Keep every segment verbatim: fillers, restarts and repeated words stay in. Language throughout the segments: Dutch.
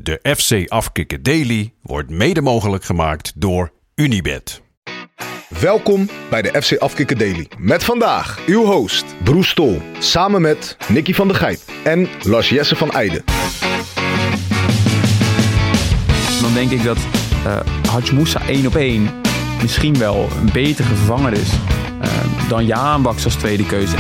De F C Afkikken Daily wordt mede mogelijk gemaakt door Unibet. Welkom bij de F C Afkikken Daily. Met vandaag uw host Broes Tol. Samen met Nicky van der Gijp en Lars Jesse van Eijden. Dan denk ik dat uh, Hadj Moussa één op één misschien wel een betere vervanger is uh, dan Jaan Baks als tweede keuze.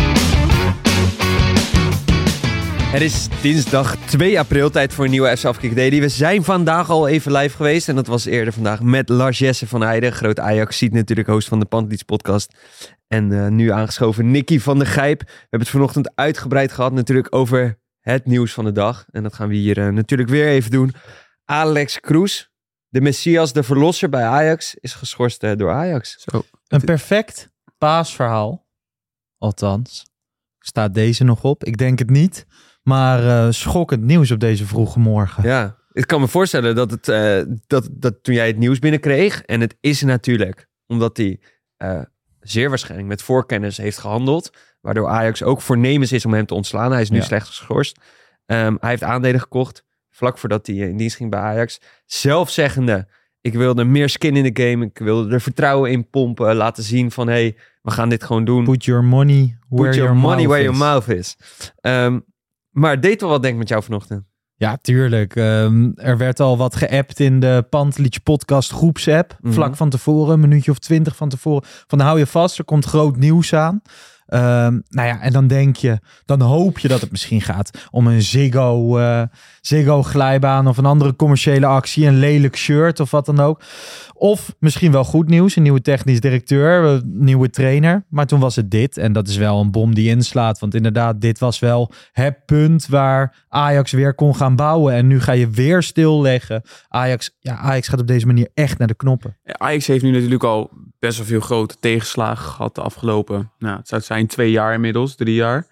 Het is dinsdag twee april, tijd voor een nieuwe F C Afkikken Daily. We zijn vandaag al even live geweest en dat was eerder vandaag met Lars Jesse van Eijden. Groot Ajax-ziet natuurlijk, host van de Pantelis podcast. En uh, nu aangeschoven Nicky van der Gijp. We hebben het vanochtend uitgebreid gehad natuurlijk over het nieuws van de dag. En dat gaan we hier uh, natuurlijk weer even doen. Alex Kroes, de Messias, de verlosser bij Ajax, is geschorst uh, door Ajax. Zo. Een perfect paasverhaal. Althans, staat deze nog op? Ik denk het niet. Maar uh, schokkend nieuws op deze vroege morgen. Ja, ik kan me voorstellen dat, het, uh, dat, dat toen jij het nieuws binnenkreeg, en het is natuurlijk omdat hij uh, zeer waarschijnlijk met voorkennis heeft gehandeld, waardoor Ajax ook voornemens is om hem te ontslaan. Hij is nu ja. slecht geschorst. Um, hij heeft aandelen gekocht vlak voordat hij in dienst ging bij Ajax. Zelf zeggende, ik wilde meer skin in de game. Ik wilde er vertrouwen in pompen. Laten zien van, hé, hey, we gaan dit gewoon doen. Put your money where, Put your, your, money mouth where is. your mouth is. Um, maar het deed wel wat, denk ik, met jou vanochtend. Ja, tuurlijk. Um, er werd al wat geappt in de Pantelis podcast groepsapp. Mm-hmm. Vlak van tevoren, een minuutje of twintig van tevoren. Van hou je vast, er komt groot nieuws aan. Um, nou ja, en dan denk je, dan hoop je dat het misschien gaat om een Ziggo, uh, Ziggo glijbaan of een andere commerciële actie, een lelijk shirt of wat dan ook. Of misschien wel goed nieuws, een nieuwe technisch directeur, een nieuwe trainer. Maar toen was het dit en dat is wel een bom die inslaat. Want inderdaad, dit was wel het punt waar Ajax weer kon gaan bouwen. En nu ga je weer stilleggen. Ajax, ja, Ajax gaat op deze manier echt naar de knoppen. Ja, Ajax heeft nu natuurlijk al best wel veel grote tegenslagen gehad de afgelopen, nou, het zou zijn twee jaar inmiddels, drie jaar.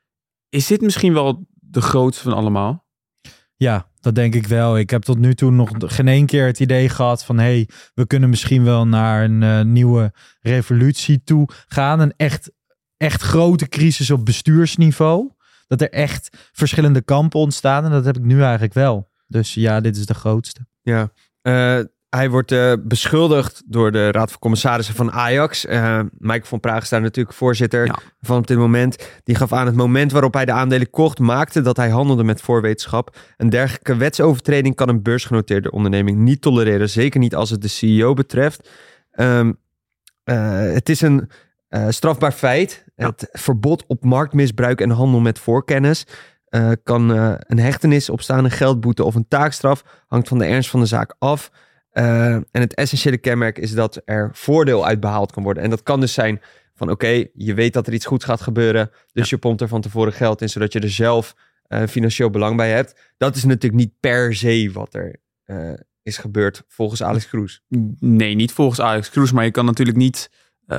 Is dit misschien wel de grootste van allemaal? Ja, dat denk ik wel. Ik heb tot nu toe nog geen één keer het idee gehad van, hé, hey, we kunnen misschien wel naar een uh, nieuwe revolutie toe gaan. Een echt, echt grote crisis op bestuursniveau. Dat er echt verschillende kampen ontstaan en dat heb ik nu eigenlijk wel. Dus ja, dit is de grootste. Ja, uh, hij wordt uh, beschuldigd door de Raad van Commissarissen van Ajax. Uh, Mike van Praag is daar natuurlijk voorzitter ja. van op dit moment. Die gaf aan het moment waarop hij de aandelen kocht, maakte dat hij handelde met voorwetenschap. Een dergelijke wetsovertreding kan een beursgenoteerde onderneming niet tolereren. Zeker niet als het de C E O betreft. Um, uh, het is een uh, strafbaar feit. Ja. Het verbod op marktmisbruik en handel met voorkennis. Uh, kan uh, een hechtenis opstaan, een geldboete of een taakstraf. Hangt van de ernst van de zaak af. Uh, en het essentiële kenmerk is dat er voordeel uit behaald kan worden. En dat kan dus zijn van oké, okay, je weet dat er iets goeds gaat gebeuren. Dus ja. je pompt er van tevoren geld in, zodat je er zelf uh, financieel belang bij hebt. Dat is natuurlijk niet per se wat er uh, is gebeurd volgens Alex Kroes. Nee, niet volgens Alex Kroes. Maar je kan natuurlijk niet uh,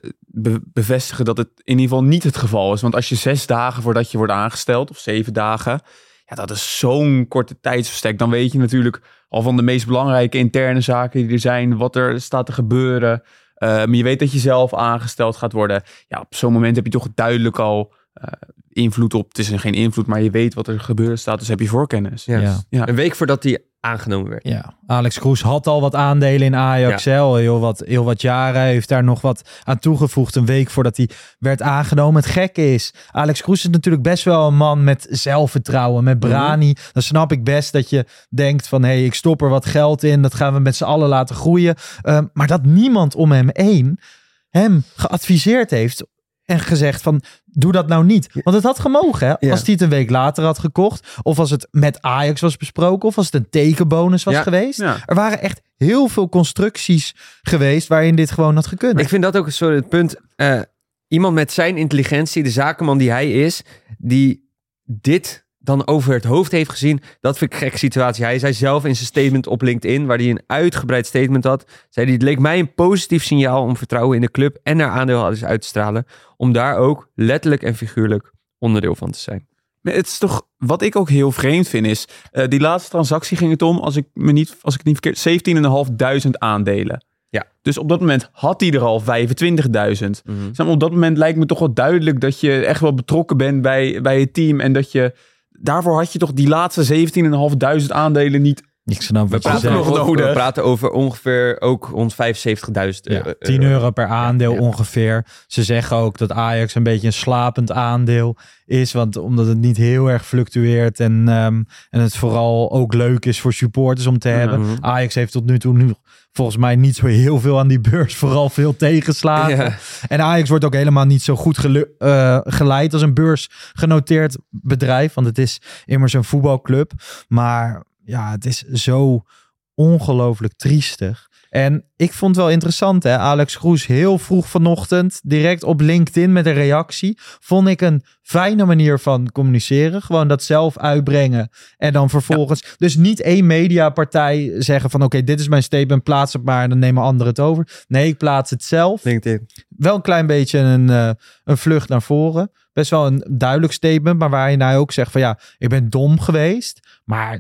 be- bevestigen dat het in ieder geval niet het geval is. Want als je zes dagen voordat je wordt aangesteld, of zeven dagen, ja, dat is zo'n korte tijdsverstek. Dan weet je natuurlijk al van de meest belangrijke interne zaken die er zijn, wat er staat te gebeuren. Uh, maar je weet dat je zelf aangesteld gaat worden. Ja, op zo'n moment heb je toch duidelijk al uh, invloed op. Het is geen invloed, maar je weet wat er gebeuren staat. Dus heb je voorkennis. Ja. Ja. Ja. Een week voordat hij aangenomen werd. Ja, Alex Kroes had al wat aandelen in Ajax. Ja. Al heel wat, heel wat jaren. Heeft daar nog wat aan toegevoegd. Een week voordat hij werd aangenomen. Het gekke is, Alex Kroes is natuurlijk best wel een man met zelfvertrouwen. Met brani. Mm-hmm. Dan snap ik best dat je denkt van, hé, hey, ik stop er wat geld in. Dat gaan we met z'n allen laten groeien. Um, maar dat niemand om hem heen hem geadviseerd heeft en gezegd van, doe dat nou niet. Want het had gemogen, hè? Ja. Als hij het een week later had gekocht. Of als het met Ajax was besproken. Of als het een tekenbonus was ja. geweest. Ja. Er waren echt heel veel constructies geweest waarin dit gewoon had gekund. Ik vind dat ook een soort het punt. Uh, iemand met zijn intelligentie, de zakenman die hij is, die dit dan over het hoofd heeft gezien. Dat vind ik een gekke situatie. Hij zei zelf in zijn statement op LinkedIn, waar hij een uitgebreid statement had, zei hij, het leek mij een positief signaal om vertrouwen in de club en naar aandeelhouders uit te stralen, om daar ook letterlijk en figuurlijk onderdeel van te zijn. Het is toch, wat ik ook heel vreemd vind is, uh, die laatste transactie ging het om, als ik me niet, als ik het niet verkeerd, zeventienduizend aandelen. Ja. Dus op dat moment had hij er al vijfentwintigduizend. Mm-hmm. Op dat moment lijkt me toch wel duidelijk dat je echt wel betrokken bent bij, bij het team en dat je daarvoor had je toch die laatste zeventienduizend aandelen niet... Ik snap We wat je praten, zegt. nog over, nodig. we praten over ongeveer ook honderdvijfenzeventigduizend Ja, euro. tien euro per aandeel Ja. ongeveer. Ze zeggen ook dat Ajax een beetje een slapend aandeel is. Want omdat het niet heel erg fluctueert. En, um, en het vooral ook leuk is voor supporters om te hebben. Mhm. Ajax heeft tot nu toe nu volgens mij niet zo heel veel aan die beurs. Vooral veel tegenslagen. Ja. En Ajax wordt ook helemaal niet zo goed gelu- uh, geleid als een beursgenoteerd bedrijf. Want het is immers een voetbalclub. Maar ja, het is zo ongelooflijk triestig. En ik vond het wel interessant, hè. Alex Kroes heel vroeg vanochtend direct op LinkedIn met een reactie. Vond ik een fijne manier van communiceren. Gewoon dat zelf uitbrengen. En dan vervolgens... Ja. Dus niet één mediapartij zeggen van... Oké, okay, dit is mijn statement, plaats het maar en dan nemen anderen het over. Nee, ik plaats het zelf. LinkedIn. Wel een klein beetje een, uh, een vlucht naar voren. Best wel een duidelijk statement, maar waarin hij ook zegt van... Ja, ik ben dom geweest, maar...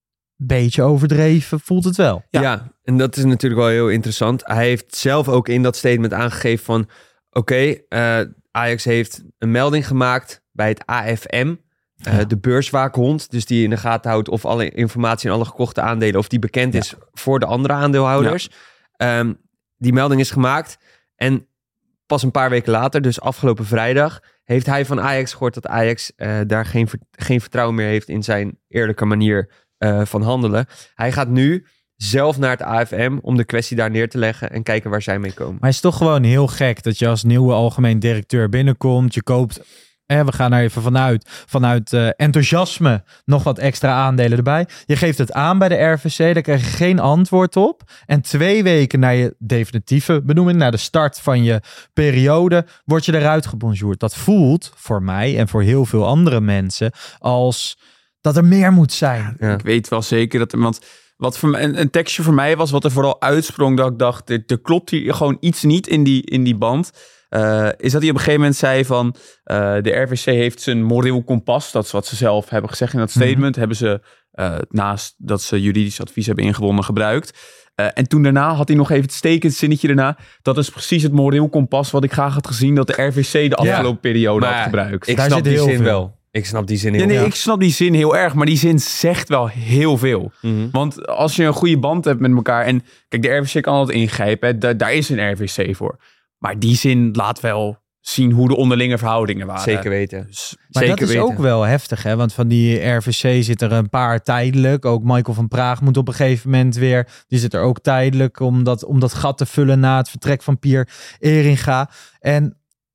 beetje overdreven voelt het wel. Ja. ja, en dat is natuurlijk wel heel interessant. Hij heeft zelf ook in dat statement aangegeven van... Oké, okay, uh, Ajax heeft een melding gemaakt bij het A F M. Uh, ja. De beurswaakhond, dus die in de gaten houdt... of alle informatie en alle gekochte aandelen... of die bekend is ja. voor de andere aandeelhouders. Ja. Um, die melding is gemaakt. En pas een paar weken later, dus afgelopen vrijdag... heeft hij van Ajax gehoord dat Ajax uh, daar geen, geen vertrouwen meer heeft... in zijn eerlijke manier... Uh, van handelen. Hij gaat nu zelf naar het A F M om de kwestie daar neer te leggen en kijken waar zij mee komen. Maar het is toch gewoon heel gek dat je als nieuwe algemeen directeur binnenkomt. Je koopt, eh, we gaan er even vanuit, vanuit uh, enthousiasme nog wat extra aandelen erbij. Je geeft het aan bij de R V C, daar krijg je geen antwoord op. En twee weken na je definitieve benoeming, na de start van je periode, word je eruit gebonjourd. Dat voelt voor mij en voor heel veel andere mensen als... dat er meer moet zijn. Ja. Ik weet wel zeker dat... Want wat voor mij, een, een tekstje voor mij was... wat er vooral uitsprong... dat ik dacht... er, er klopt hier gewoon iets niet in die, in die band... Uh, is dat hij op een gegeven moment zei van... Uh, de R V C heeft zijn moreel kompas... dat is wat ze zelf hebben gezegd in dat statement... Mm-hmm. hebben ze uh, naast dat ze juridisch advies hebben ingewonnen gebruikt... Uh, en toen daarna had hij nog even het stekend zinnetje daarna... dat is precies het moreel kompas... wat ik graag had gezien... dat de R V C de afgelopen ja. periode maar had gebruikt. Ik snap die zin veel. wel. Ik snap die zin heel ja, nee, erg. ik snap die zin heel erg, maar die zin zegt wel heel veel. Mm-hmm. Want als je een goede band hebt met elkaar... en kijk, de R V C kan altijd ingrijpen, hè, da- daar is een R V C voor. Maar die zin laat wel zien hoe de onderlinge verhoudingen waren. Zeker weten. Dus, maar zeker dat is weten. ook wel heftig, hè? Want van die R V C zit er een paar tijdelijk. Ook Michael van Praag moet op een gegeven moment weer... die zit er ook tijdelijk om dat, om dat gat te vullen... na het vertrek van Pier Eringa. En...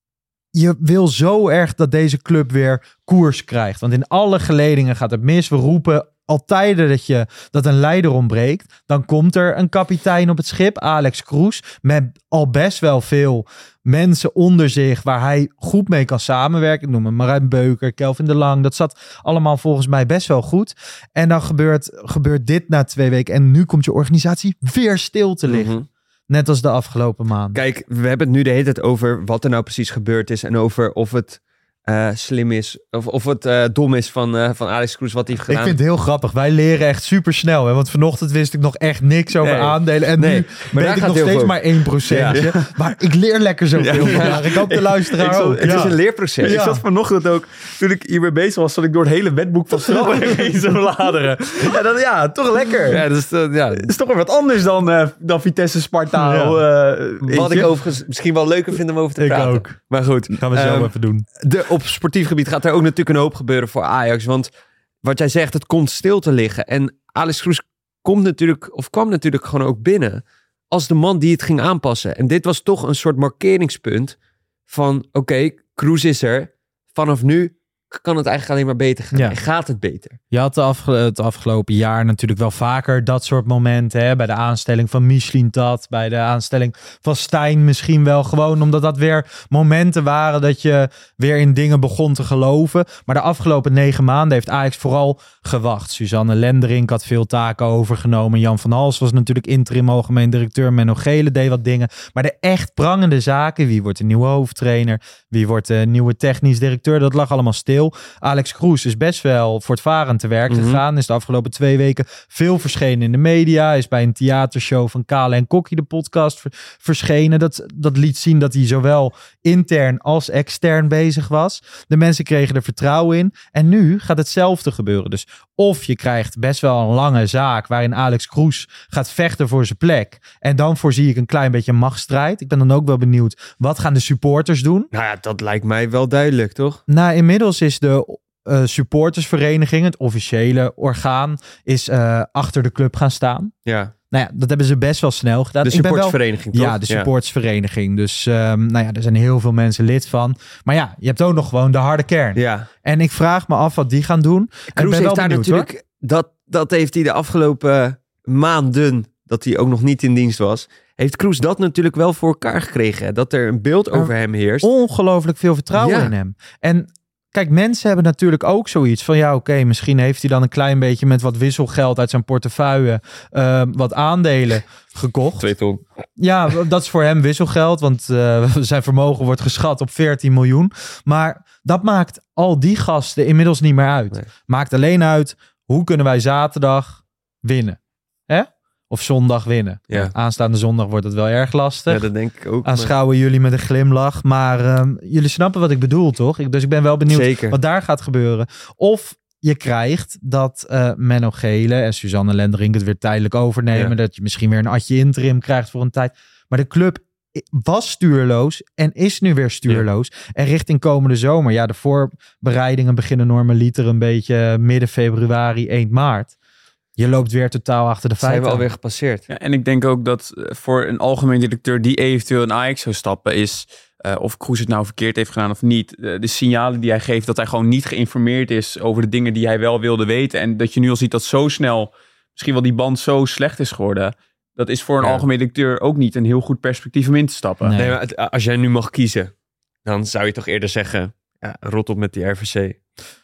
je wil zo erg dat deze club weer koers krijgt. Want in alle geledingen gaat het mis. We roepen altijd dat, je, dat een leider ontbreekt. Dan komt er een kapitein op het schip, Alex Kroes. Met al best wel veel mensen onder zich waar hij goed mee kan samenwerken. Noem hem Marijn Beuker, Kelvin de Lang. Dat zat allemaal volgens mij best wel goed. En dan gebeurt, gebeurt dit na twee weken. En nu komt je organisatie weer stil te liggen. Mm-hmm. Net als de afgelopen maanden. Kijk, we hebben het nu de hele tijd over wat er nou precies gebeurd is. En over of het uh, slim is. Of, of het uh, dom is van, uh, van Alex Kroes wat hij heeft gedaan. Ik vind het heel grappig. Wij leren echt super snel. Hè? Want vanochtend wist ik nog echt niks over nee. aandelen. En nee. nu maar weet ik nog steeds veel. maar één procent. Ja. Maar ik leer lekker zoveel ja. vandaag. Ik hoop de luisteraar zat, ook. Het ja. is een leerproces. Ja. Ik zat vanochtend ook, toen ik hiermee bezig was, zat ik door het hele wetboek van strafrecht zo bladeren. Ja, dan, ja, toch lekker. Ja, dat is, uh, ja. dat is toch weer wat anders dan, uh, dan Vitesse Sparta. Ja. Uh, wat ik overigens misschien wel leuker vind om over te ik praten. Ook. Maar goed. Gaan we zo um, even doen. De, op sportief gebied gaat er ook natuurlijk een hoop gebeuren voor Ajax. Want wat jij zegt, het komt stil te liggen. En Alex Kroes komt natuurlijk, of kwam natuurlijk gewoon ook binnen als de man die het ging aanpassen. En dit was toch een soort markeringspunt van oké, okay, Kroes is er. Vanaf nu kan het eigenlijk alleen maar beter gaan. Ja. En gaat het beter. Je had de afge- het afgelopen jaar natuurlijk wel vaker dat soort momenten. Hè? Bij de aanstelling van Mislintat, bij de aanstelling van Stijn misschien wel. Gewoon omdat dat weer momenten waren dat je weer in dingen begon te geloven. Maar de afgelopen negen maanden heeft Ajax vooral gewacht. Suzanne Lenderink had veel taken overgenomen. Jan van Hals was natuurlijk interim algemeen directeur. Menno Gele deed wat dingen. Maar de echt prangende zaken, wie wordt de nieuwe hoofdtrainer? Wie wordt de nieuwe technisch directeur? Dat lag allemaal stil. veel. Alex Kroes is best wel voortvarend te werk Mm-hmm. gegaan. Is de afgelopen twee weken veel verschenen in de media. Is bij een theatershow van Kale en Kokkie de podcast ver- verschenen. Dat, dat liet zien dat hij zowel intern als extern bezig was. De mensen kregen er vertrouwen in. En nu gaat hetzelfde gebeuren. Dus of je krijgt best wel een lange zaak waarin Alex Kroes gaat vechten voor zijn plek. En dan voorzie ik een klein beetje machtsstrijd. Ik ben dan ook wel benieuwd, wat gaan de supporters doen? Nou ja, dat lijkt mij wel duidelijk, toch? Nou, inmiddels is de uh, supportersvereniging, het officiële orgaan, is uh, achter de club gaan staan. Ja. Nou ja, dat hebben ze best wel snel gedaan. De Ik ben wel- supportersvereniging, toch? Ja, de supportersvereniging. Dus um, nou ja, er zijn heel veel mensen lid van. Maar ja, je hebt ook nog gewoon de harde kern. Ja. En ik vraag me af wat die gaan doen. En ik ben Kroes wel heeft daar benieuwd, natuurlijk... Dat, dat heeft hij de afgelopen maanden, dat hij ook nog niet in dienst was, heeft Kroes dat natuurlijk wel voor elkaar gekregen. Hè? Dat er een beeld over hem heerst. Ongelooflijk veel vertrouwen Ja. in hem. En kijk, mensen hebben natuurlijk ook zoiets van, ja, oké, okay, misschien heeft hij dan een klein beetje met wat wisselgeld uit zijn portefeuille uh, wat aandelen gekocht. Twee ton. Ja, dat is voor hem wisselgeld, want uh, zijn vermogen wordt geschat op veertien miljoen. Maar dat maakt al die gasten inmiddels niet meer uit. Nee. Maakt alleen uit, hoe kunnen wij zaterdag winnen? Hè? Of zondag winnen. Ja. Aanstaande zondag wordt het wel erg lastig. Ja, dat denk ik ook. maar- Aanschouwen jullie met een glimlach. Maar um, jullie snappen wat ik bedoel, toch? Ik, dus ik ben wel benieuwd Zeker. wat daar gaat gebeuren. Of je krijgt dat uh, Menno Gele en Suzanne Lenderink het weer tijdelijk overnemen. Ja. Dat je misschien weer een Adje interim krijgt voor een tijd. Maar de club was stuurloos en is nu weer stuurloos. Ja. En richting komende zomer. Ja, de voorbereidingen beginnen normaliter een beetje midden februari, eind maart. Je loopt weer totaal achter de Zijn feiten we aan. alweer gepasseerd. Ja, en ik denk ook dat uh, voor een algemeen directeur die eventueel in Ajax zou stappen is, uh, of Kroes het nou verkeerd heeft gedaan of niet, uh, de signalen die hij geeft dat hij gewoon niet geïnformeerd is over de dingen die hij wel wilde weten. En dat je nu al ziet dat zo snel misschien wel die band zo slecht is geworden. Dat is voor een Ja. algemeen directeur ook niet een heel goed perspectief om in te stappen. Nee. Nee, maar het- als jij nu mag kiezen, dan zou je toch eerder zeggen, ja, rot op met die R V C.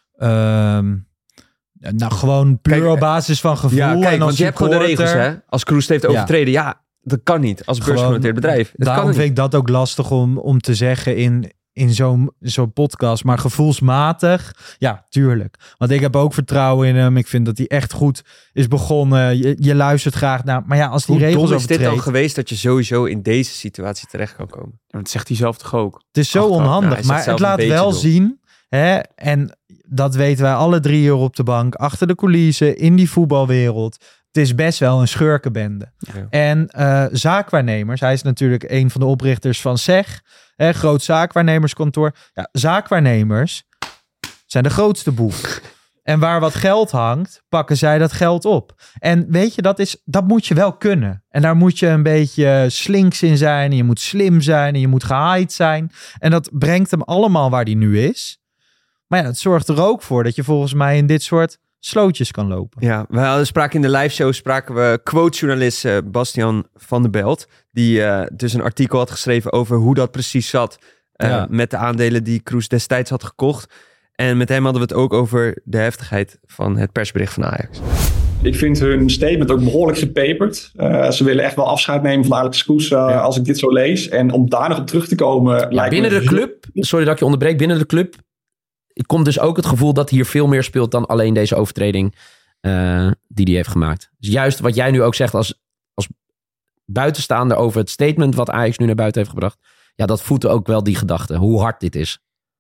Um, nou, gewoon puur Kijk, op basis van gevoel. Ja, en kijk, als want je hebt gewoon de supporter- regels, hè. Als Kroes het heeft Ja. overtreden, ja, dat kan niet. Als Gewoon- beursgenoteerd bedrijf. Het Daarom kan vind niet. ik dat ook lastig om, om te zeggen in, in zo'n zo'n podcast. Maar gevoelsmatig, ja, tuurlijk. Want ik heb ook vertrouwen in hem. Ik vind dat hij echt goed is begonnen. Je, je luistert graag naar. Maar ja, als die Hoe regels dom is dit dan overtreedt, geweest dat je sowieso in deze situatie terecht kan komen? Ja, dat zegt hij zelf toch ook. het is zo Achteraf, nou, onhandig. hij zegt maar het zelf een laat beetje wel dom. zien. Hè, en dat weten wij alle drie hier op de bank. Achter de coulissen, in die voetbalwereld. Het is best wel een schurkenbende. Ja. En uh, zaakwaarnemers, hij is natuurlijk een van de oprichters van S E G, hè, groot zaakwaarnemerskantoor. Ja, zaakwaarnemers zijn de grootste boef. En waar wat geld hangt, pakken zij dat geld op. En weet je, dat, is, dat moet je wel kunnen. En daar moet je een beetje slinks in zijn. En je moet slim zijn en je moet gehaaid zijn. En dat brengt hem allemaal waar hij nu is. Maar ja, het zorgt er ook voor dat je volgens mij in dit soort slootjes kan lopen. Ja, we hadden spraken in de live show spraken we quote-journalist uh, Bastiaan van der Belt, die uh, dus een artikel had geschreven over hoe dat precies zat uh, Ja. met de aandelen die Kroes destijds had gekocht. En met hem hadden we het ook over de heftigheid van het persbericht van Ajax. Ik vind hun statement ook behoorlijk gepeperd. Uh, ze willen echt wel afscheid nemen van Alex Kroes uh, Ja. als ik dit zo lees. En om daar nog op terug te komen... Ja, lijkt binnen me de club, sorry dat ik je onderbreek, binnen de club komt dus ook het gevoel dat hier veel meer speelt dan alleen deze overtreding uh, die hij heeft gemaakt. Dus juist wat jij nu ook zegt als, als buitenstaander over het statement wat Ajax nu naar buiten heeft gebracht. Ja, dat voedt ook wel die gedachte, hoe hard dit is.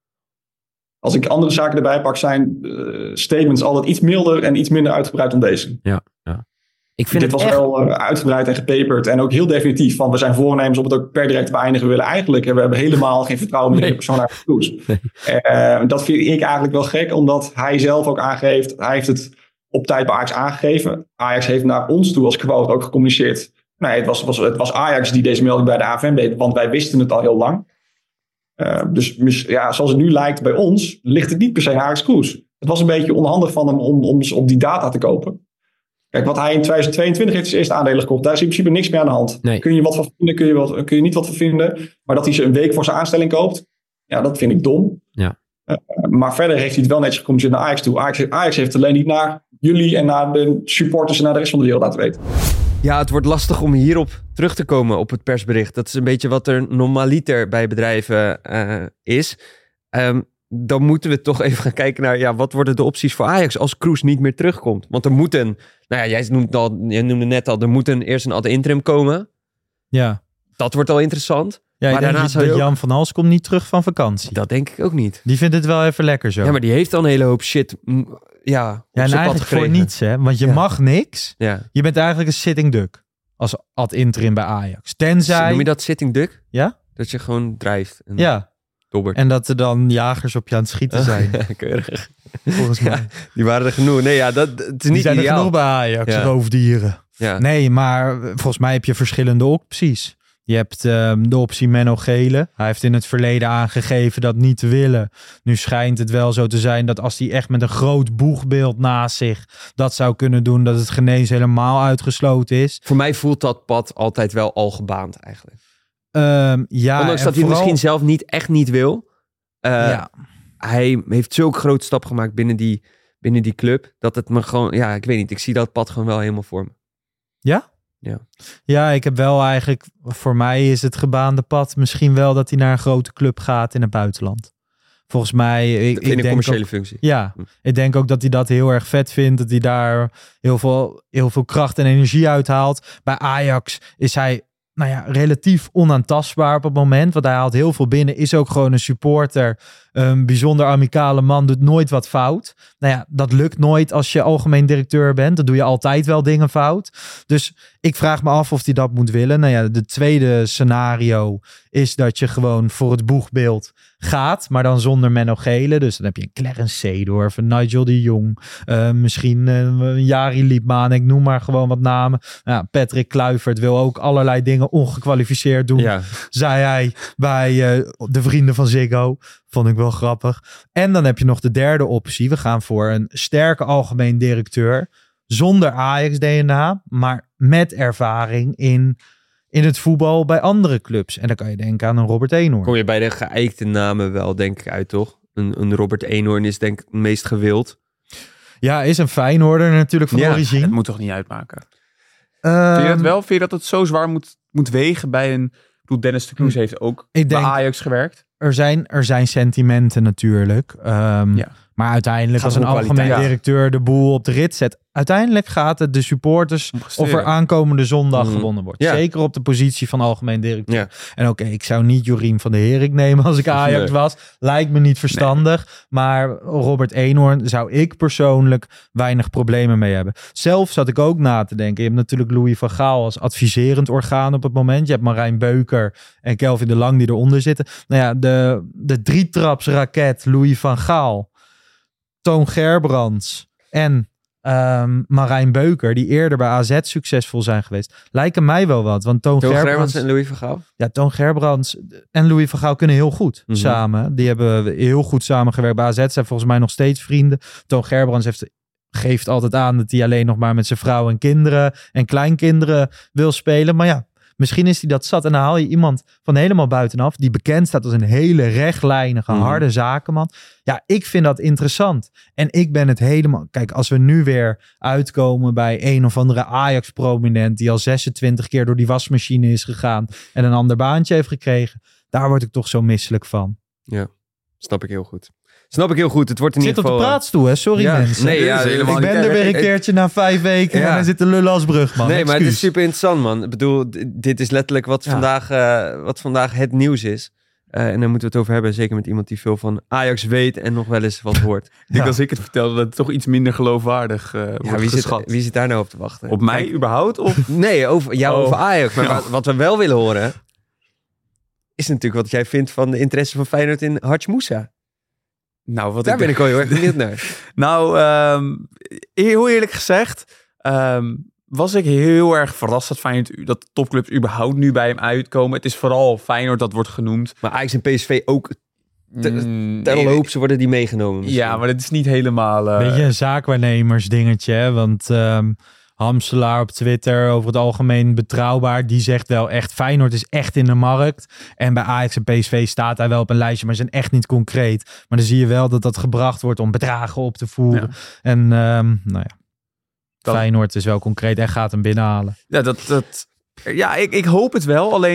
Als ik andere zaken erbij pak, zijn uh, statements altijd iets milder en iets minder uitgebreid dan deze. Ja, ja. Ik vind Dit het was echt... wel uh, uitgebreid en gepeperd en ook heel definitief. Van we zijn voornemens om het ook per direct te beëindigen. We willen eigenlijk, we hebben helemaal geen vertrouwen meer in de persoon Alex Kroes. Nee. Uh, dat vind ik eigenlijk wel gek, omdat hij zelf ook aangeeft, hij heeft het op tijd bij Ajax aangegeven. Ajax heeft naar ons toe als quote ook gecommuniceerd. Nee, het was, was, het was Ajax die deze melding bij de A F M deed, want wij wisten het al heel lang. Uh, dus ja, zoals het nu lijkt bij ons, ligt het niet per se aan Alex Kroes. Het was een beetje onhandig van hem om, om op die data te kopen. Kijk, wat hij in tweeduizend tweeëntwintig heeft zijn eerste aandelen gekocht. Daar is in principe niks meer aan de hand. Nee. Kun je wat van vinden, kun je, wat, kun je niet wat van vinden. Maar dat hij ze een week voor zijn aanstelling koopt, ja, dat vind ik dom. Ja. Uh, maar verder heeft hij het wel netjes gecommuniceerd naar Ajax toe. Ajax, Ajax heeft het alleen niet naar jullie en naar de supporters en naar de rest van de wereld laten weten. Ja, het wordt lastig om hierop terug te komen op het persbericht. Dat is een beetje wat er normaliter bij bedrijven uh, is. Um, dan moeten we toch even gaan kijken naar... ja, wat worden de opties voor Ajax als Kroes niet meer terugkomt? Want er moet een... Nou ja, jij noemde, al, jij noemde net al... er moet een, eerst een ad interim komen. Ja. Dat wordt al interessant. Ja, maar daarna zou je ook... Jan van Hals komt niet terug van vakantie. Dat denk ik ook niet. Die vindt het wel even lekker zo. Ja, maar die heeft al een hele hoop shit... m, Ja, ja, en eigenlijk gekregen. voor niets, hè? Want je Ja. mag niks. Ja. Je bent eigenlijk een sitting duck. Als ad interim bij Ajax. Tenzij... Noem je dat sitting duck? Ja? Dat je gewoon drijft en Ja. dobbert. En dat er dan jagers op je aan het schieten zijn. Ja, keurig. Volgens mij. Ja, die waren er genoeg. Nee, ja, dat, het is Die niet zijn er ideaal. genoeg bij Ajax, Ja. roofdieren. Ja. Nee, maar volgens mij heb je verschillende opties. Je hebt um, de optie Menno Gele. Hij heeft in het verleden aangegeven dat niet te willen. Nu schijnt het wel zo te zijn dat als hij echt met een groot boegbeeld naast zich dat zou kunnen doen, dat het genees helemaal uitgesloten is. Voor mij voelt dat pad altijd wel al gebaand eigenlijk. Um, ja, Ondanks en dat hij vooral- misschien zelf niet echt niet wil. Uh, Ja. Hij heeft zulke grote stap gemaakt binnen die, binnen die club. Dat het me gewoon... Ja, ik weet niet. Ik zie dat pad gewoon wel helemaal voor me. Ja? Ja. Ja, ik heb wel eigenlijk... Voor mij is het gebaande pad misschien wel dat hij naar een grote club gaat in het buitenland. Volgens mij... Ik, In ik een denk commerciële ook, functie. Ja, Hm. ik denk ook dat hij dat heel erg vet vindt. Dat hij daar heel veel, heel veel kracht en energie uithaalt. Bij Ajax is hij... Nou ja, relatief onaantastbaar op het moment. Want hij haalt heel veel binnen. Is ook gewoon een supporter. Een bijzonder amicale man. Doet nooit wat fout. Nou ja, dat lukt nooit als je algemeen directeur bent. Dan doe je altijd wel dingen fout. Dus ik vraag me af of hij dat moet willen. Nou ja, de tweede scenario is dat je gewoon voor het boegbeeld gaat. Maar dan zonder Menno Gele. Dus dan heb je een Clarence Seedorf, een Nigel de Jong. Uh, misschien uh, een Jari Liedman. Ik noem maar gewoon wat namen. Nou, Patrick Kluivert wil ook allerlei dingen ongekwalificeerd doen. Ja. Zei hij bij uh, de vrienden van Ziggo. Vond ik wel grappig. En dan heb je nog de derde optie. We gaan voor een sterke algemeen directeur. Zonder Ajax D N A. Maar met ervaring in, in het voetbal bij andere clubs. En dan kan je denken aan een Robert Eenhoorn. Kom je bij de geëikte namen wel, denk ik, uit, toch? Een, een Robert Eenhoorn is denk ik het meest gewild. Ja, is een Feyenoorder natuurlijk van Ja, origine. Het moet toch niet uitmaken? Um, Vind je dat wel? Vind je dat het zo zwaar moet, moet wegen bij een... Ik bedoel, Dennis de Kloes heeft ook Ik bij denk- Ajax gewerkt. Er zijn, er zijn sentimenten natuurlijk. Um, Ja. Maar uiteindelijk Gaat als een om algemeen kwaliteit. directeur de boel op de rit zet. Uiteindelijk gaat het de supporters Om of presteren. er aankomende zondag Mhm. gewonnen wordt. Ja. Zeker op de positie van algemeen directeur. Ja. En oké, ik zou niet Jorien van der Herik nemen als ik Ajax Nee. was. Lijkt me niet verstandig. Maar Robert Eenhoorn zou ik persoonlijk weinig problemen mee hebben. Zelf zat ik ook na te denken. Je hebt natuurlijk Louis van Gaal als adviserend orgaan op het moment. Je hebt Marijn Beuker en Kelvin de Lang die eronder zitten. Nou ja, de, de drietrapsraket Louis van Gaal, Toon Gerbrands en um, Marijn Beuker, die eerder bij A Z succesvol zijn geweest, lijken mij wel wat. Want Toon, Toon Gerbrands, Gerbrands en Louis van Gaal. ja, Toon Gerbrands en Louis van Gaal kunnen heel goed Mhm. samen. Die hebben heel goed samengewerkt bij A Z. Zijn volgens mij nog steeds vrienden. Toon Gerbrands heeft, geeft altijd aan dat hij alleen nog maar met zijn vrouw en kinderen en kleinkinderen wil spelen. Maar ja, misschien is hij dat zat. En dan haal je iemand van helemaal buitenaf die bekend staat als een hele rechtlijnige, Mhm. harde zakenman. Ja, ik vind dat interessant. En ik ben het helemaal... Kijk, als we nu weer uitkomen bij een of andere Ajax-prominent die al zesentwintig keer door die wasmachine is gegaan en een ander baantje heeft gekregen, daar word ik toch zo misselijk van. Snap ik heel goed. Snap ik heel goed. Het wordt in Ik zit ieder op geval... de praatstoel, hè? Sorry Ja, mensen. nee, ja, Dit is helemaal ik niet ben er erg. weer een Ik- keertje na vijf weken Ja. en dan zit de lullen als brugman. Nee, maar het is Excuus. super interessant, man. Ik bedoel, d- dit is letterlijk wat, Ja. vandaag, uh, wat vandaag het nieuws is. Uh, en daar moeten we het over hebben. Zeker met iemand die veel van Ajax weet en nog wel eens wat hoort. Ik denk als ik het vertelde dat het toch iets minder geloofwaardig uh, Ja, wordt wie, zit, geschat. wie zit daar nou op te wachten? Op mij überhaupt? Of? Nee, over, jou Oh. over Ajax. Maar Ja. wat, wat we wel willen horen, is natuurlijk wat jij vindt van de interesse van Feyenoord in Hadj Moussa. Nou, wat Daar ik ben ik wel heel erg benieuwd naar. Nou, ehm, heel eerlijk gezegd, ehm, was ik heel erg verrast dat Feyenoord, dat de topclubs überhaupt nu bij hem uitkomen. Het is vooral Feyenoord dat wordt genoemd. Maar Ajax en P S V ook Te- Mm, terloops worden die meegenomen. misschien. Ja, maar dit is niet helemaal... eh, Beetje een zaakwaarnemers dingetje, hè? Want um, Hamselaar op Twitter over het algemeen betrouwbaar. Die zegt wel echt, Feyenoord is echt in de markt. En bij Ajax en P S V staat hij wel op een lijstje, maar ze zijn echt niet concreet. Maar dan zie je wel dat dat gebracht wordt om bedragen op te voeren. En um, nou ja, Dat- Feyenoord is wel concreet en gaat hem binnenhalen. Ja, dat, dat, ja ik, ik hoop het wel. Alleen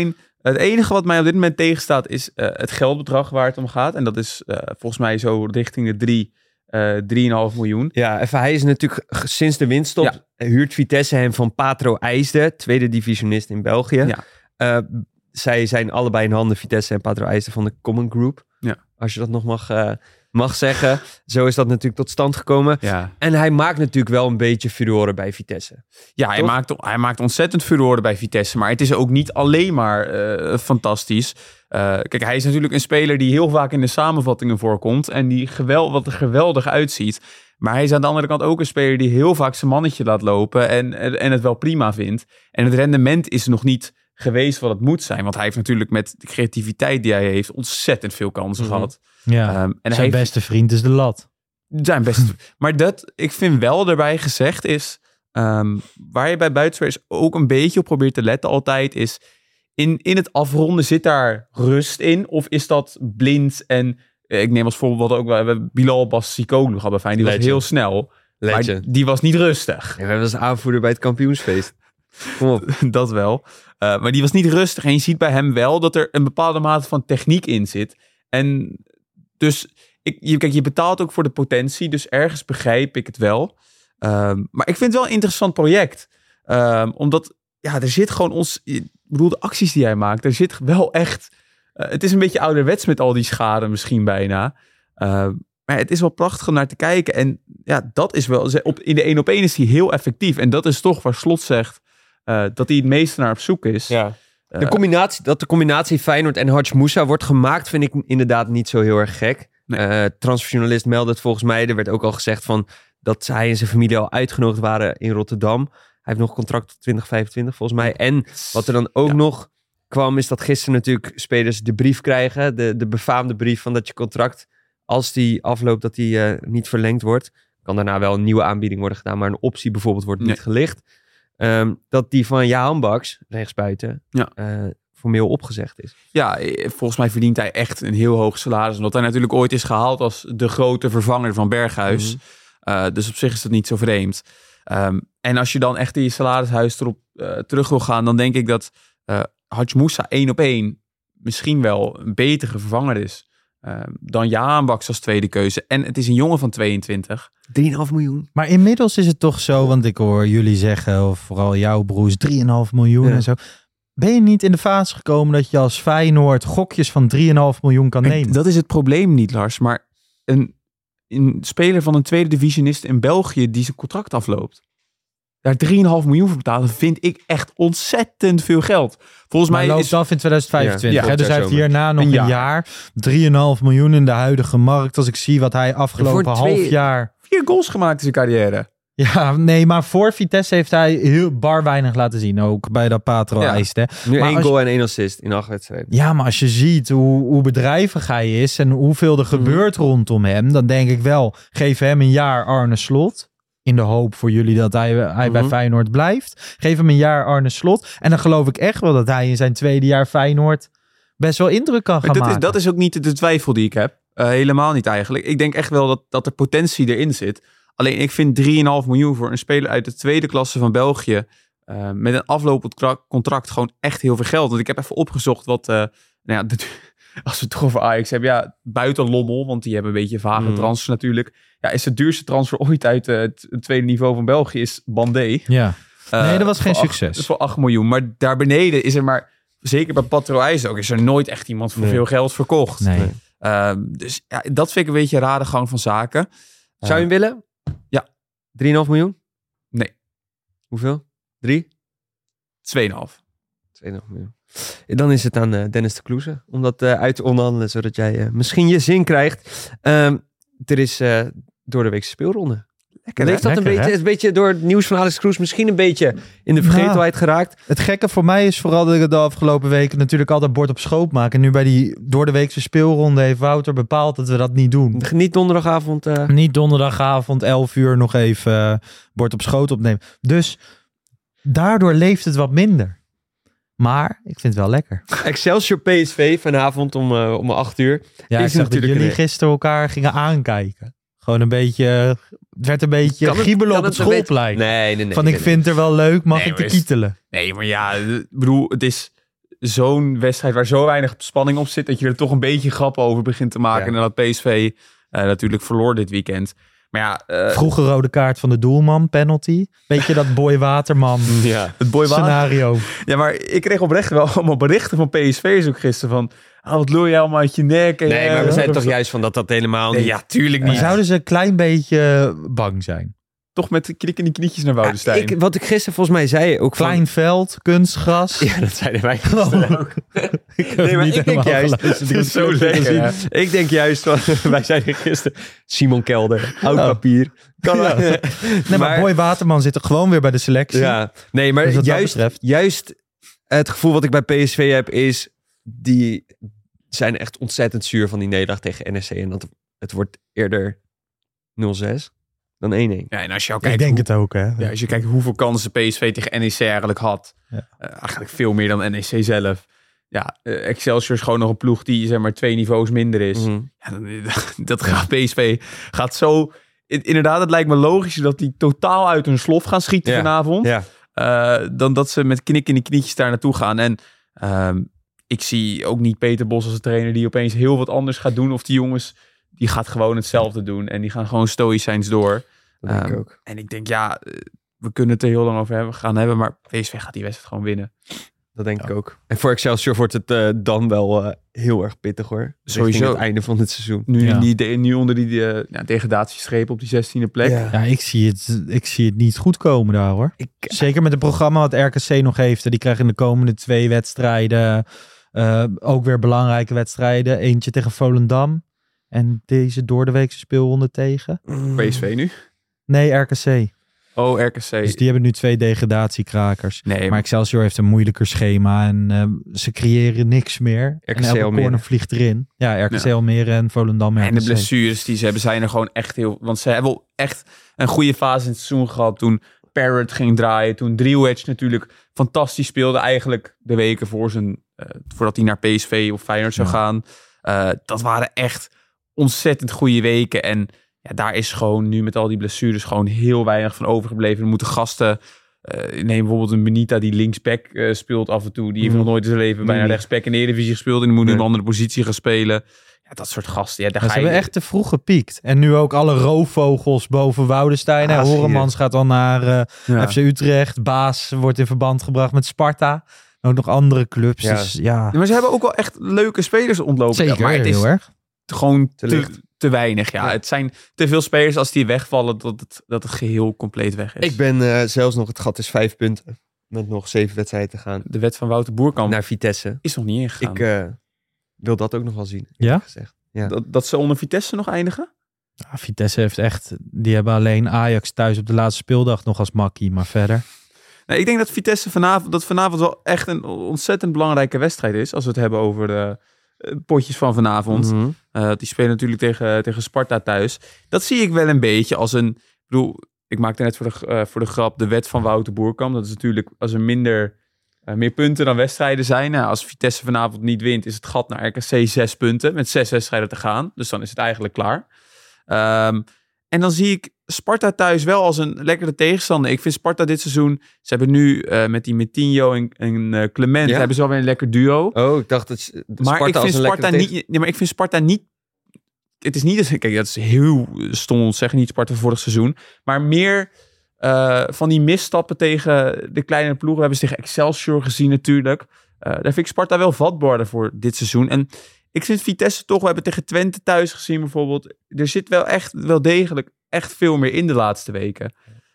Het enige wat mij op dit moment tegenstaat is uh, het geldbedrag waar het om gaat. En dat is uh, volgens mij zo richting de drie, uh, drie komma vijf miljoen. Ja, even, hij is natuurlijk sinds de winststop ja. huurt Vitesse hem van Patro IJsde, tweede divisionist in België. Ja. Uh, zij zijn allebei in handen, Vitesse en Patro IJsde, van de Common Group. Ja. Als je dat nog mag, uh, mag zeggen. Zo is dat natuurlijk tot stand gekomen. Ja. En hij maakt natuurlijk wel een beetje furoren bij Vitesse. Ja, hij maakt, hij maakt ontzettend furoren bij Vitesse. Maar het is ook niet alleen maar uh, fantastisch. Uh, kijk, hij is natuurlijk een speler die heel vaak in de samenvattingen voorkomt. En die geweld, wat er geweldig uitziet. Maar hij is aan de andere kant ook een speler die heel vaak zijn mannetje laat lopen. En, en het wel prima vindt. En het rendement is nog niet geweest wat het moet zijn. Want hij heeft natuurlijk met de creativiteit die hij heeft ontzettend veel kansen mm-hmm. gehad. Ja, um, en zijn heeft, beste vriend is de lat. Zijn beste Maar dat, ik vind wel erbij gezegd is... Um, waar je bij buitenspelers ook een beetje op probeert te letten altijd is... In, in het afronden zit daar rust in? Of is dat blind en... Ik neem als voorbeeld ook wel... We hebben Bilal Basikoglu gehad bij Feyenoord. Die Legend. was heel snel. Legend. Maar die was niet rustig. Ja, hij was aanvoerder bij het kampioensfeest. Kom op. Dat wel. Uh, maar die was niet rustig. En je ziet bij hem wel dat er een bepaalde mate van techniek in zit. En dus... Ik, je, kijk, je betaalt ook voor de potentie. Dus ergens begrijp ik het wel. Um, maar ik vind het wel een interessant project. Um, omdat... Ja, er zit gewoon ons... Ik bedoel, de acties die hij maakt. Er zit wel echt... Uh, het is een beetje ouderwets met al die schade misschien bijna. Uh, maar het is wel prachtig om naar te kijken. En ja, dat is wel... Op, in de één op één is hij heel effectief. En dat is toch waar Slot zegt... Uh, dat hij het meeste naar op zoek is. Ja. De combinatie, dat de combinatie Feyenoord en Hadj Moussa wordt gemaakt... vind ik inderdaad niet zo heel erg gek. Nee. Uh, Transferjournalist meldde het volgens mij. Er werd ook al gezegd van... dat hij en zijn familie al uitgenodigd waren in Rotterdam... Hij heeft nog contract tot twintig vijfentwintig volgens mij. En wat er dan ook ja. nog kwam, is dat gisteren natuurlijk spelers de brief krijgen. De, de befaamde brief van dat je contract, als die afloopt, dat die uh, niet verlengd wordt. Kan daarna wel een nieuwe aanbieding worden gedaan, maar een optie bijvoorbeeld wordt niet nee. gelicht. Um, dat die van Jaan Baks, rechtsbuiten, ja. uh, formeel opgezegd is. Ja, volgens mij verdient hij echt een heel hoog salaris. Omdat hij natuurlijk ooit is gehaald als de grote vervanger van Berghuis. Mm-hmm. Uh, dus op zich is dat niet zo vreemd. Um, en als je dan echt in je salarishuis erop uh, terug wil gaan, dan denk ik dat uh, Hadj Moussa één op één misschien wel een betere vervanger is uh, dan Jaan Baks als tweede keuze. En het is een jongen van tweeëntwintig. drie komma vijf miljoen. Maar inmiddels is het toch zo, want ik hoor jullie zeggen, of vooral jouw broers, drie komma vijf miljoen ja. en zo. Ben je niet in de fase gekomen dat je als Feyenoord gokjes van drie komma vijf miljoen kan nemen? En dat is het probleem niet, Lars. Maar een, een speler van een tweede divisionist in België die zijn contract afloopt. Daar drie komma vijf miljoen voor betalen, vind ik echt ontzettend veel geld. Volgens maar mij loopt is af in twintig vijfentwintig. Ja, hè? Dus hij heeft hierna nog een jaar. een jaar. drie komma vijf miljoen in de huidige markt. Als ik zie wat hij afgelopen twee, half jaar... Vier goals gemaakt in zijn carrière. Ja, nee, maar voor Vitesse heeft hij heel bar weinig laten zien. Ook bij dat Patro ja. IJsde. Nu maar één goal je... en één assist in acht wedstrijden. Ja, maar als je ziet hoe, hoe bedrijvig hij is en hoeveel er gebeurt mm. rondom hem, dan denk ik wel, geef hem een jaar Arne Slot. In de hoop voor jullie dat hij, hij mm-hmm. bij Feyenoord blijft. Geef hem een jaar Arne Slot. En dan geloof ik echt wel dat hij in zijn tweede jaar Feyenoord best wel indruk kan gaan dat maken. Is, dat is ook niet de twijfel die ik heb. Uh, helemaal niet eigenlijk. Ik denk echt wel dat, dat er potentie erin zit. Alleen ik vind drie komma vijf miljoen voor een speler uit de tweede klasse van België... Uh, met een aflopend contract gewoon echt heel veel geld. Want ik heb even opgezocht wat... Uh, nou ja, de, als we het toch over Ajax hebben... Ja, buiten Lommel, want die hebben een beetje vage mm. transfers natuurlijk... Ja, is het duurste transfer ooit uit uh, het tweede niveau van België is Bandé. Ja. Uh, nee, dat was geen acht, succes. Voor acht miljoen. Maar daar beneden is er maar... Zeker bij Patro IJsde ook... is er nooit echt iemand voor nee. veel geld verkocht. Nee. Uh, dus ja, dat vind ik een beetje een rare gang van zaken. Zou je hem willen? Ja. drie komma vijf miljoen? Nee. Hoeveel? Drie? twee komma vijf. twee komma vijf miljoen. Dan is het aan uh, Dennis de Kloeze om dat uh, uit te onderhandelen, zodat jij uh, misschien je zin krijgt. Um, er is uh, door de weekse speelronde. Lekker, Leeft dat Lekker, een, beetje, een beetje door het nieuws van Alex Kroes misschien een beetje in de vergetelheid nou, geraakt? Het gekke voor mij is vooral dat ik de afgelopen weken natuurlijk altijd bord op schoot maak. En nu bij die door de weekse speelronde heeft Wouter bepaald dat we dat niet doen. Niet donderdagavond? Uh... Niet donderdagavond, elf uur nog even uh, bord op schoot opnemen. Dus daardoor leeft het wat minder. Maar ik vind het wel lekker. Excelsior P S V vanavond om, uh, om acht uur. Ja, ik zag dat jullie gisteren elkaar gingen aankijken. Gewoon een beetje... Het werd een beetje giebelen op het schoolplein. Nee, nee, nee. Van nee, ik nee. vind het er wel leuk, mag nee, ik te is, kietelen. Nee, maar ja, ik bedoel, het is... zo'n wedstrijd waar zo weinig spanning op zit, dat je er toch een beetje grap over begint te maken. Ja. En dat P S V uh, natuurlijk verloor dit weekend. Maar ja, uh, Vroege rode kaart van de doelman, penalty. Weet je dat Boy Waterman Ja. het boy scenario? Ja, maar ik kreeg oprecht wel allemaal berichten van P S V'ers ook gisteren van, oh, wat loer je allemaal uit je nek. En, Nee, uh, maar we zijn uh, toch juist van dat dat helemaal Nee, niet... ja, tuurlijk Maar niet. zouden ze een klein beetje bang zijn? Toch met de knik in die knietjes naar Woudenstein. Ik, wat ik gisteren volgens mij zei ook van- Klein veld, kunstgras. Ja, dat zeiden wij Oh. gisteren ook. Ik heb Nee, maar niet ik denk helemaal juist... geluisterd. Dat is zo lekker, ja. Ik denk juist van... Wij zeiden gisteren... Simon Kelder, oud Oh. papier. Kan Ja. Nee, maar, Maar- Boy Waterman zit er gewoon weer bij de selectie. Ja, nee, maar Dus wat dat juist, betreft- juist het gevoel wat ik bij P S V heb is... Die zijn echt ontzettend zuur van die nederlaag tegen N E C. En dat het wordt eerder nul zes dan één één. Ja, en als je ook Ik kijkt, denk hoe, het ook, hè. ja, als je kijkt hoeveel kansen P S V tegen N E C eigenlijk had. Ja. Uh, eigenlijk veel meer dan N E C zelf. Ja, uh, Excelsior is gewoon nog een ploeg die zeg maar twee niveaus minder is. Mhm. Ja, dan, dat gaat P S V gaat zo... I- Inderdaad, het lijkt me logisch dat die totaal uit hun slof gaan schieten Ja. vanavond. Ja, Uh, dan dat ze met knik in die knietjes daar naartoe gaan. En um, ik zie ook niet Peter Bos als een trainer die opeens heel wat anders gaat doen. Of die jongens, die gaat gewoon hetzelfde doen. En die gaan gewoon stoïcijns door. dat denk ik Um, ook. En ik denk, ja, uh, we kunnen het er heel lang over hebben, gaan hebben. Maar P S V gaat die wedstrijd gewoon winnen. Dat denk ik ook. En voor Excelsior wordt het uh, dan wel uh, heel erg pittig hoor. Sowieso. Richting het einde van het seizoen. Nu, Ja. in die, de, nu onder die uh, ja, degradatiestreep op die zestiende plek. Ja. Ja, ik zie, het, ik zie het niet goed komen daar, hoor. Ik, Zeker met het programma wat R K C nog heeft. Die krijgen in de komende twee wedstrijden uh, ook weer belangrijke wedstrijden. Eentje tegen Volendam. En deze doordeweekse speelronde tegen? P S V nu. Nee, R K C. Oh, R K C. Dus die hebben nu twee degradatiekrakers. Nee, Maar Excelsior heeft een moeilijker schema en uh, ze creëren niks meer. R K C en elke Almere. corner vliegt erin. Ja, R K C Ja. Almere en Volendam. En de R K C. blessures die ze hebben zijn er gewoon echt heel... Want ze hebben wel echt een goede fase in het seizoen gehad. Toen Parrot ging draaien. Toen Driewedge natuurlijk fantastisch speelde. Eigenlijk de weken voor zijn, uh, voordat hij naar P S V of Feyenoord zou Ja. gaan. Uh, dat waren echt ontzettend goede weken. En ja, daar is gewoon nu met al die blessures gewoon heel weinig van overgebleven. Er moeten gasten... Uh, neem bijvoorbeeld een Benita die linksback uh, speelt af en toe. Die heeft Mm. nog nooit in zijn leven bijna Nee. rechtsback in de Eredivisie gespeeld. En die moet nu Nee. een andere positie gaan spelen. Ja, dat soort gasten. Ja, daar Maar ga ze je... hebben echt te vroeg gepiekt. En nu ook alle roofvogels boven Woudenstein. Ah, Ah, zie je. Horemans gaat al naar uh, Ja. F C Utrecht. Baas wordt in verband gebracht met Sparta. Ook nog andere clubs. Ja. Dus ja, Ja, maar ze hebben ook wel echt leuke spelers ontlopen. zeker maar het is heel erg. gewoon Te te, licht. te weinig. Ja. Ja. Het zijn te veel spelers als die wegvallen dat het, dat het geheel compleet weg is. ik ben uh, zelfs nog, het gat is vijf punten. Met nog zeven wedstrijden te gaan. De wet van Wouter Boerkamp Naar Vitesse. is nog niet ingegaan. Ik uh, wil dat ook nog wel zien. Ja? eerlijk Gezegd. Ja. dat, dat ze onder Vitesse nog eindigen? Ja, Vitesse heeft echt... Die hebben alleen Ajax thuis op de laatste speeldag nog als makkie. Maar verder... Nee, ik denk dat Vitesse vanavond, dat vanavond wel echt een ontzettend belangrijke wedstrijd is. Als we het hebben over de uh, potjes van vanavond. Mhm. Uh, die spelen natuurlijk tegen, tegen Sparta thuis. Dat zie ik wel een beetje als een... Ik bedoel, ik maakte net voor de, uh, voor de grap de wet van Wouter Boerkamp. Dat is natuurlijk als er minder, uh, meer punten dan wedstrijden zijn. Nou, als Vitesse vanavond niet wint, is het gat naar R K C zes punten. Met zes wedstrijden te gaan. Dus dan is het eigenlijk klaar. Um, en dan zie ik Sparta thuis wel als een lekkere tegenstander. Ik vind Sparta dit seizoen... Ze hebben nu uh, met die Metinho en, en uh, Clement... Ja? hebben ze wel weer een lekker duo. Oh, ik dacht dat Maar Sparta ik als vind een Sparta lekkere niet. Nee, maar ik vind Sparta niet. Het is niet. Kijk, dat is heel stom zeggen, niet Sparta vorig seizoen. Maar meer uh, van die misstappen tegen de kleine ploegen. We hebben ze tegen Excelsior gezien natuurlijk. Uh, daar vind ik Sparta wel vatbaarder voor dit seizoen. En ik vind Vitesse toch. We hebben tegen Twente thuis gezien bijvoorbeeld. Er zit wel echt wel degelijk echt veel meer in de laatste weken.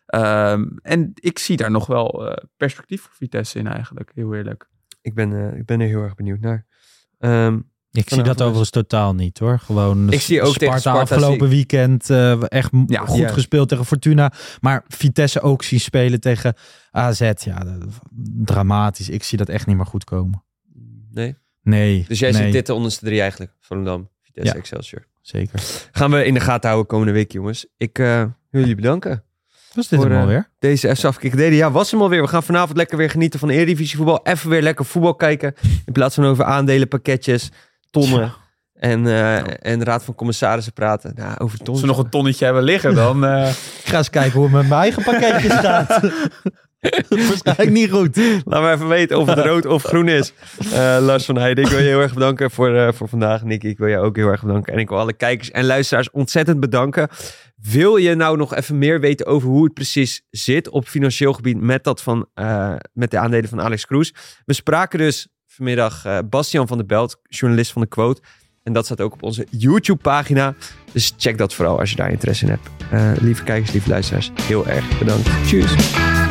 Um, en ik zie daar nog wel uh, perspectief voor Vitesse in eigenlijk. Heel eerlijk. Ik ben, uh, ik ben er heel erg benieuwd naar. Um, Ik zie dat overigens totaal niet, hoor. Gewoon Ik zie ook Sparta tegen Sparta afgelopen zie- weekend uh, echt m- Ja, goed ja. gespeeld tegen Fortuna. Maar Vitesse ook zien spelen tegen A Z. Ja, dat- dramatisch. Ik zie dat echt niet meer goed komen. nee? Nee. Dus jij nee, ziet dit de onderste drie eigenlijk. Volendam, Vitesse, Ja. Excelsior. Zeker. Gaan we in de gaten houden komende week, jongens. Ik uh, wil jullie bedanken. Was dit Voor, hem uh, alweer? Deze F C Afkikken deden. Ja, was hem alweer. We gaan vanavond lekker weer genieten van Eredivisie voetbal. Even weer lekker voetbal kijken. In plaats van over aandelenpakketjes, tonnen Ja. en, uh, en raad van commissarissen praten. Nou, over tonnen. Als we nog een tonnetje hebben liggen, dan... Uh... Ik ga eens kijken hoe het met mijn eigen pakketjes gaat. Waarschijnlijk niet goed. Laat maar even weten of het rood of groen is. Uh, Lars van Heijden, ik wil je heel erg bedanken voor, uh, voor vandaag. Nicky, ik wil jou ook heel erg bedanken. En ik wil alle kijkers en luisteraars ontzettend bedanken. Wil je nou nog even meer weten over hoe het precies zit op financieel gebied met, dat van, uh, met de aandelen van Alex Kroes? We spraken dus vanmiddag uh, Bastiaan van der Belt, journalist van de Quote. En dat staat ook op onze YouTube-pagina. Dus check dat vooral als je daar interesse in hebt. Uh, lieve kijkers, lieve luisteraars, heel erg bedankt. Tjus.